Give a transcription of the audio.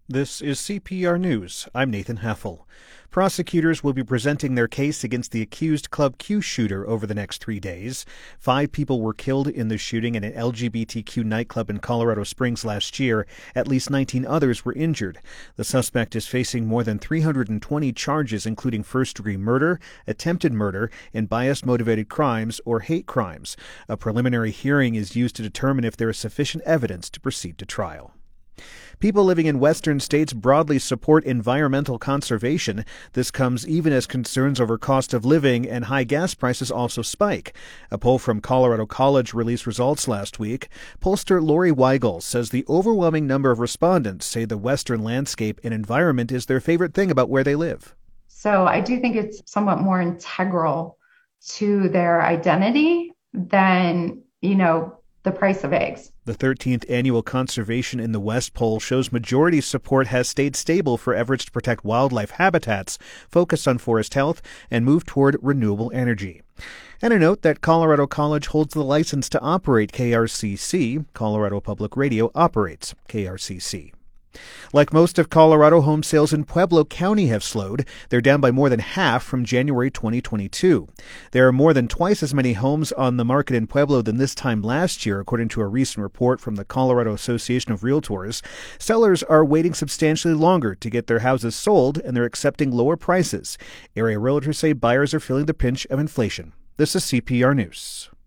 This is CPR News. I'm Nathan Heffel. Prosecutors will be presenting their case against the accused Club Q shooter over the next 3 days. 5 people were killed in the shooting at an LGBTQ nightclub in Colorado Springs last year. At least 19 others were injured. The suspect is facing more than 320 charges, including first-degree murder, attempted murder, and bias-motivated crimes or hate crimes. A preliminary hearing is used to determine if there is sufficient evidence to proceed to trial. People living in western states broadly support environmental conservation. This comes even as concerns over cost of living and high gas prices also spike. A poll from Colorado College released results last week. Pollster Lori Weigel says the overwhelming number of respondents say the western landscape and environment is their favorite thing about where they live. So I do think it's somewhat more integral to their identity than, the price of eggs. The 13th annual Conservation in the West poll shows majority support has stayed stable for efforts to protect wildlife habitats, focus on forest health, and move toward renewable energy. And a note that Colorado College holds the license to operate KRCC. Colorado Public Radio operates KRCC. Like most of Colorado, home sales in Pueblo County have slowed. They're down by more than half from January 2022. There are more than twice as many homes on the market in Pueblo than this time last year, according to a recent report from the Colorado Association of Realtors. Sellers are waiting substantially longer to get their houses sold, and they're accepting lower prices. Area realtors say buyers are feeling the pinch of inflation. This is CPR News.